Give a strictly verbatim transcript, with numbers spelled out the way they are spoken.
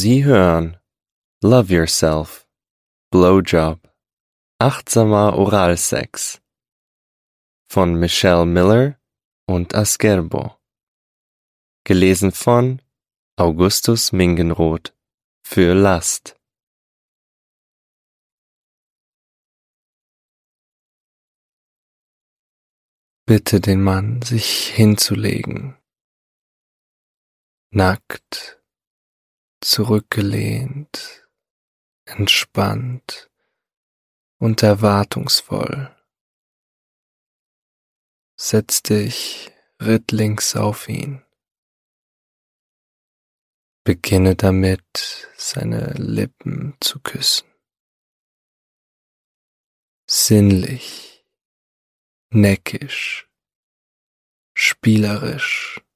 Sie hören Love Yourself, Blowjob, achtsamer Oralsex von Michelle Miller und Asgerbo. Gelesen von Augustus Mingenroth für Last. Bitte den Mann, sich hinzulegen, nackt, zurückgelehnt, entspannt und erwartungsvoll. Setz dich rittlings auf ihn. Beginne damit, seine Lippen zu küssen. Sinnlich, neckisch, spielerisch